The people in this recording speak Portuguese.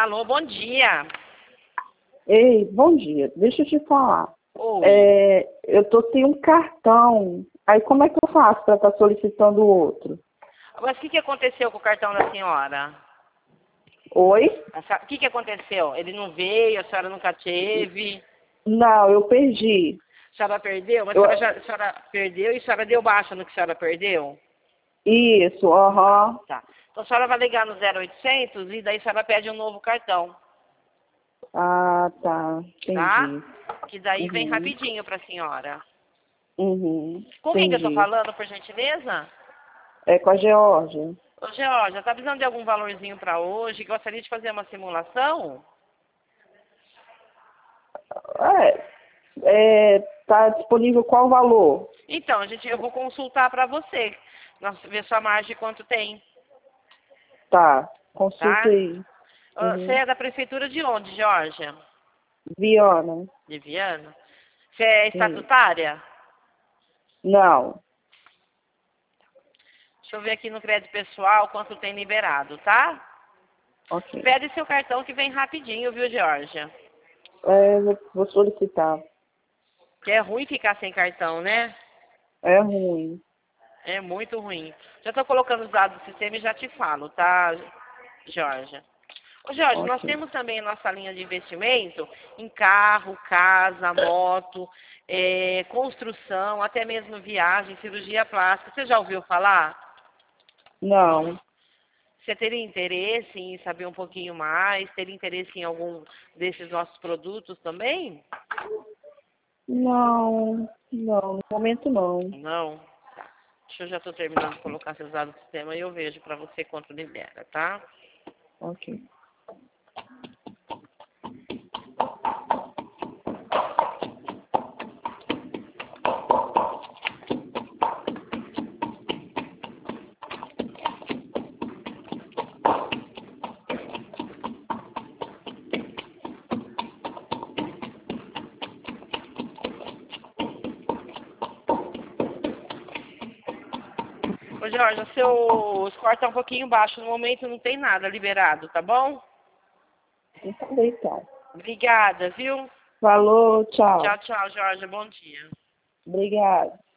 Alô, bom dia. Ei, bom dia. Deixa eu te falar. Oi. Eu tô sem um cartão. Aí como é que eu faço para estar solicitando outro? Mas o que aconteceu com o cartão da senhora? Oi? O que aconteceu? Ele não veio, a senhora nunca teve? Não, eu perdi. A senhora perdeu? Mas Eu... a senhora perdeu e a senhora deu baixa no que a senhora perdeu? Isso, aham. Tá. Então a senhora vai ligar no 0800 e daí a senhora pede um novo cartão, Ah, tá. tá? Entendi. Que daí vem Uhum. rapidinho pra senhora. Uhum. Com quem que eu tô Entendi. falando, por gentileza? É com a Geórgia. Ô, Georgia, tá precisando de algum valorzinho pra hoje? Gostaria de fazer uma simulação? Tá disponível qual valor? Então, eu vou consultar pra você. Ver sua margem quanto tem, Tá. Consulta tá? aí. Você Uhum. é da prefeitura de onde, Georgia? Viana. De Viana? Você é Sim. estatutária? Não. Deixa eu ver aqui no crédito pessoal quanto tem liberado, tá? Ok. Pede seu cartão que vem rapidinho, viu, Georgia? Vou solicitar. Que é ruim ficar sem cartão, né? É ruim. É muito ruim. Já tô colocando os dados do sistema e já te falo, tá, Georgia? Ô, Jorge, nós Ok. temos também a nossa linha de investimento em carro, casa, moto, construção, até mesmo viagem, cirurgia plástica. Você já ouviu falar? Não. Você teria interesse em saber um pouquinho mais? Teria interesse em algum desses nossos produtos também? Não. Não. No momento não. Não? Tá. Deixa eu já estou terminando de colocar seus dados no sistema e eu vejo para você quanto libera, tá? Ok. Ô, Jorge, o seu score está um pouquinho baixo. No momento não tem nada liberado, tá bom? Então. Obrigada, viu? Falou, tchau. Tchau, tchau, Jorge. Bom dia. Obrigada.